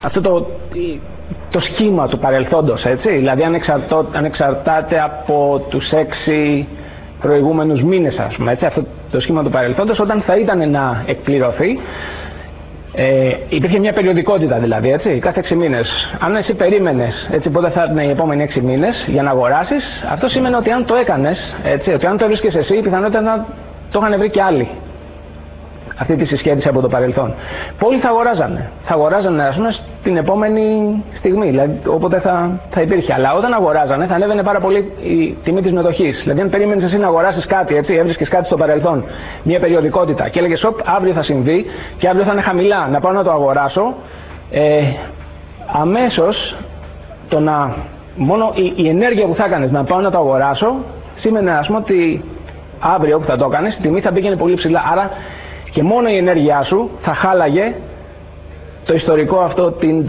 αυτό το σχήμα του παρελθόντος, έτσι, δηλαδή αν εξαρτάται από τους 6 προηγούμενους μήνες, ας πούμε, έτσι, αυτό το σχήμα του παρελθόντος, όταν θα ήταν να εκπληρωθεί, υπήρχε μια περιοδικότητα, δηλαδή, έτσι, κάθε 6 μήνες. Αν εσύ περίμενες, έτσι, πότε θα ήταν οι επόμενοι 6 μήνες για να αγοράσεις, αυτό σημαίνει ότι αν το έκανες, έτσι, ότι αν το βρίσκες εσύ, η πιθανότητα να το είχαν βρει και άλλοι. Αυτή τη συσχέτιση από το παρελθόν. Πολλοί θα αγοράζανε. Θα αγοράζανε, ας πούμε, την επόμενη στιγμή, δηλαδή όποτε θα υπήρχε. Αλλά όταν αγοράζανε, θα ανέβαινε πάρα πολύ η τιμή της μετοχής. Δηλαδή, αν περίμενες εσύ να αγοράσεις κάτι, έτσι, έβρισκες κάτι στο παρελθόν, μια περιοδικότητα και έλεγες, αύριο θα συμβεί και αύριο θα είναι χαμηλά, να πάω να το αγοράσω, αμέσως μόνο η ενέργεια που θα έκανες να πάω να το αγοράσω, σήμαινε, ας πούμε, ότι αύριο που θα το έκανες, η τιμή θα πήγαινε πολύ ψηλά. Άρα, και μόνο η ενέργειά σου θα χάλαγε το ιστορικό αυτό, την